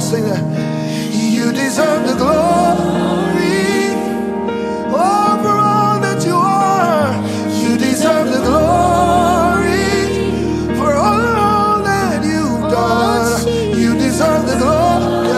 sing that. You deserve the glory over all that you are. You deserve the glory for all that you've done. You deserve the glory.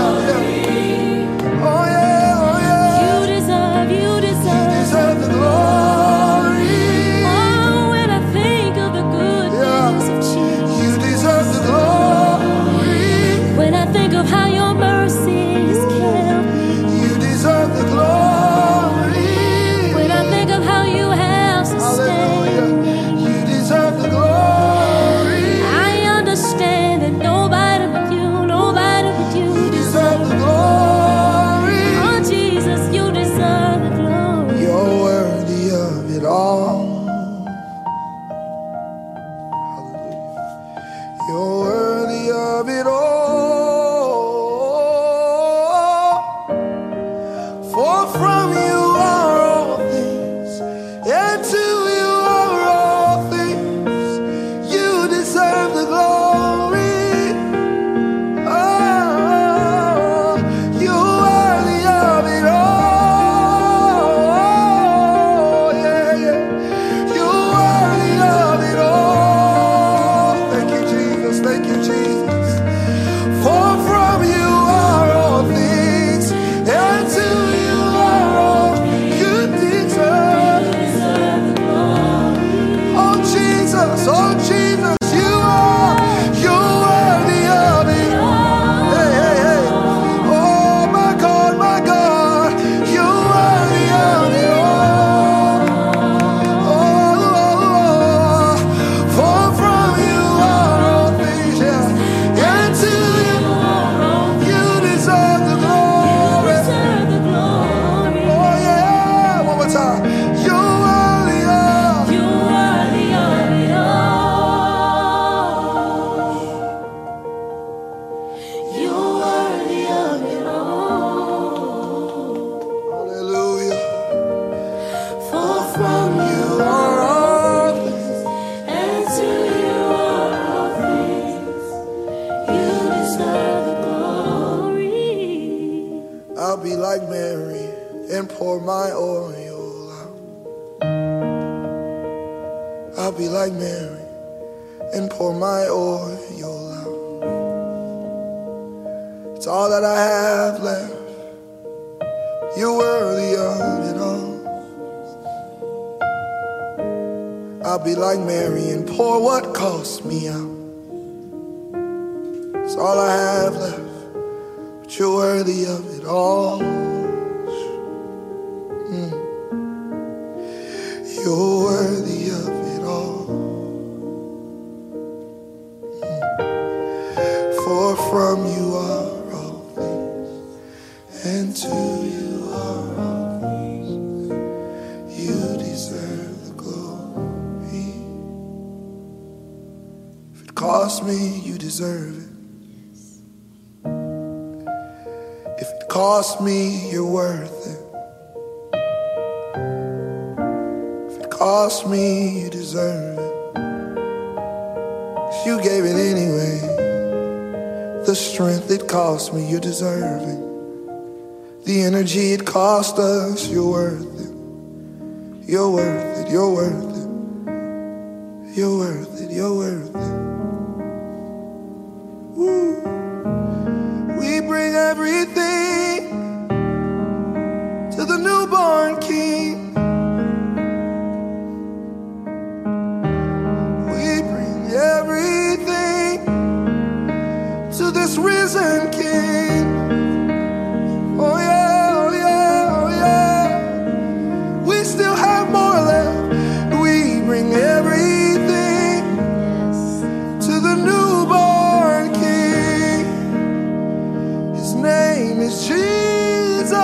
You deserve it. The energy it cost us, you're worth it. You're worth it, you're worth it. You're worth it, you're worth it. Woo. We bring everything to the newborn King. We bring everything to this risen King. Oh yeah, oh yeah, oh yeah. We still have more left. We bring everything to the newborn King. His name is Jesus.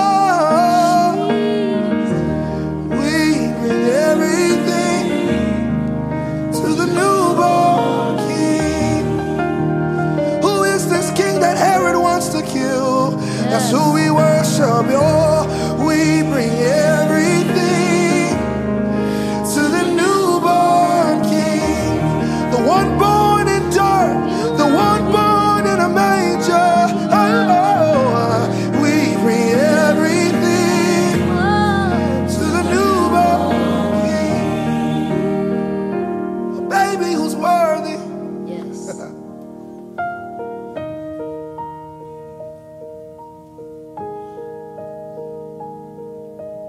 We bring everything to the newborn King. Who is this King that Herod wants to kill? That's who we worship. Oh, we bring everything to the newborn King, the one born in dirt, the one born in a manger. Oh,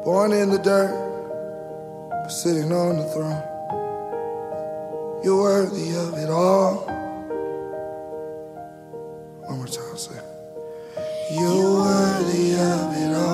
born in the dirt, but sitting on the throne. You're worthy of it all. One more time, say, you're worthy of it all.